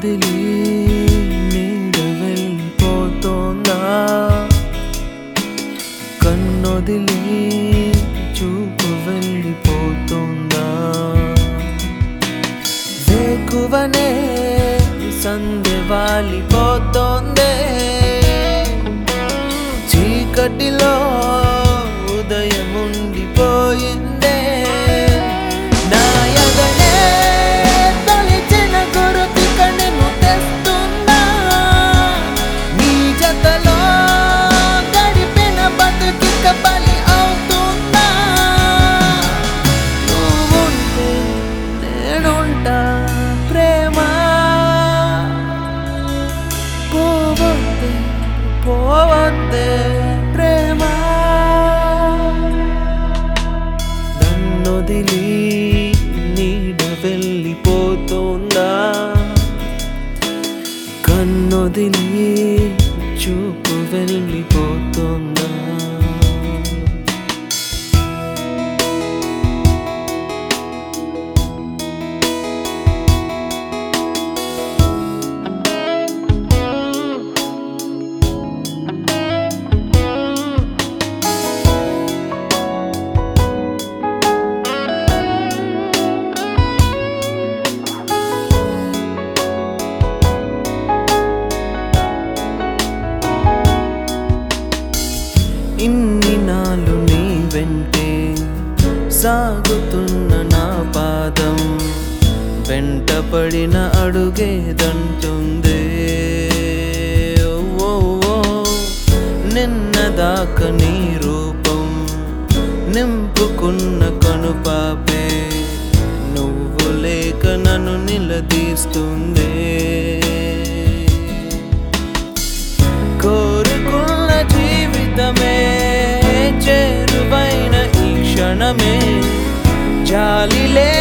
కన్నొదిలి నీడ వెళ్ళిపోతోందా కన్నొదిలి చూపు వెళ్ళిపోతోందా వేకువనే సందె వాలిపోతోందే చీకటిలో ఉదయం ఉండిపోయిందే నా ఎదనే తొలిచిన గురుతిక నిన్ను తెస్తున్నా నీ జతలో గడిపిన బతుకిక బలి అవుతున్నా నువ్వుంటే నేనుంటా ప్రేమ పోవద్దే పోవద్దే ప్రేమ నన్నొదిలి నీడ వెళ్ళిపోతోందా కన్నొదిలి చూపు వెళ్ళిపోతోందా ఇన్ని నాలు నీ వెంటే సాగుతున్న నా పాదం వెంటపడిన అడుగేదంటుందే ఓ నిన్నదాక నీ రూపం నింపుకున్న కనుపాపే నువ్వు లేక నన్ను నిలదీస్తుందే కోరుకున్న జీవితమే చేరువైన ఈ క్షణమే జాలి